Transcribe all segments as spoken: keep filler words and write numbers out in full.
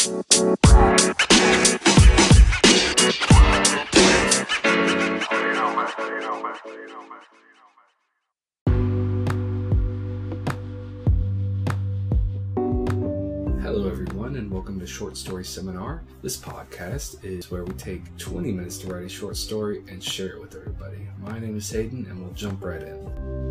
Hello everyone and welcome to Short Story Seminar. This podcast is where we take twenty minutes to write a short story and share it with everybody. My name is Hayden and we'll jump right in.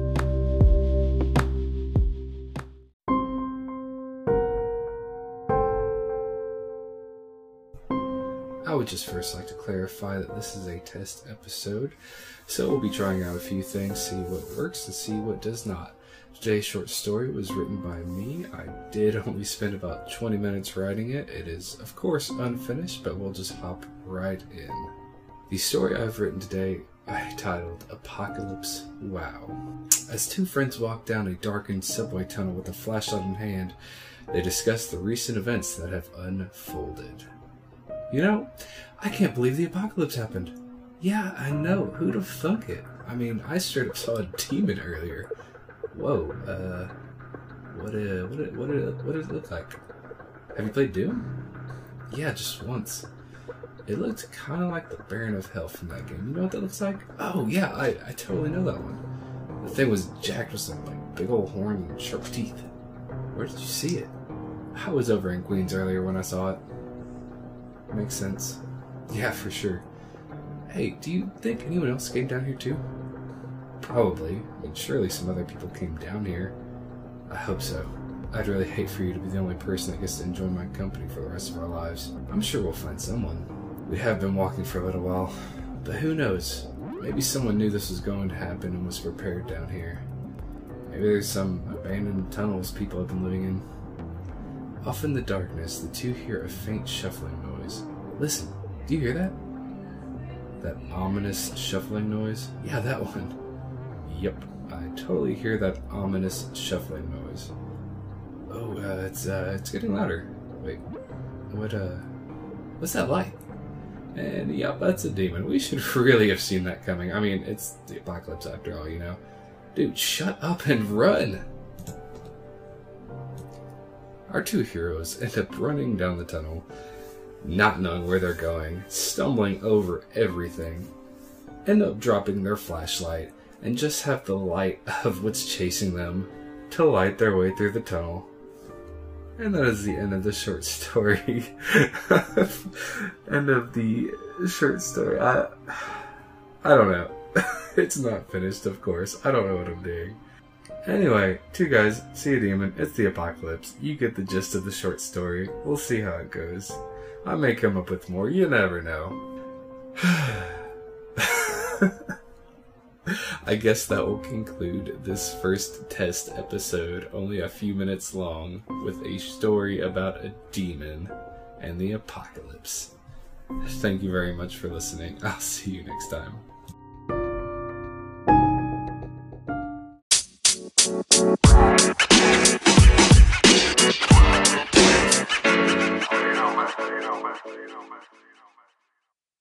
I would just first like to clarify that this is a test episode, so we'll be trying out a few things, see what works and see what does not. Today's short story was written by me. I did only spend about twenty minutes writing it. It is, of course, unfinished, but we'll just hop right in. The story I've written today I titled Apocalypse Wow. As two friends walk down a darkened subway tunnel with a flashlight in hand, they discuss the recent events that have unfolded. You know, I can't believe the apocalypse happened. Yeah, I know. Who'd have thunk it? I mean, I straight up saw a demon earlier. Whoa, uh, what, uh, what, what, what, what does it look like? Have you played Doom? Yeah, just once. It looked kind of like the Baron of Hell from that game. You know what that looks like? Oh, yeah, I, I totally know that one. The thing was jacked with some, like, big old horns and sharp teeth. Where did you see it? I was over in Queens earlier when I saw it. Makes sense. Yeah, for sure. Hey, do you think anyone else came down here too? Probably. I mean, surely some other people came down here. I hope so. I'd really hate for you to be the only person that gets to enjoy my company for the rest of our lives. I'm sure we'll find someone. We have been walking for a little while, but who knows? Maybe someone knew this was going to happen and was prepared down here. Maybe there's some abandoned tunnels people have been living in. Off in the darkness, the two hear a faint shuffling noise. Listen, do you hear that? That ominous shuffling noise? Yeah, that one. Yep, I totally hear that ominous shuffling noise. Oh, uh, it's, uh, it's getting louder. Wait, what, uh, what's that light? And, yep, that's a demon. We should really have seen that coming. I mean, it's the apocalypse after all, you know? Dude, shut up and run! Our two heroes end up running down the tunnel, not knowing where they're going, stumbling over everything, end up dropping their flashlight, and just have the light of what's chasing them to light their way through the tunnel. And that is the end of the short story. End of the short story. I, I don't know. It's not finished, of course. I don't know what I'm doing. Anyway, two guys see a demon. It's the apocalypse. You get the gist of the short story. We'll see how it goes. I may come up with more. You never know. I guess that will conclude this first test episode, only a few minutes long, with a story about a demon and the apocalypse. Thank you very much for listening. I'll see you next time.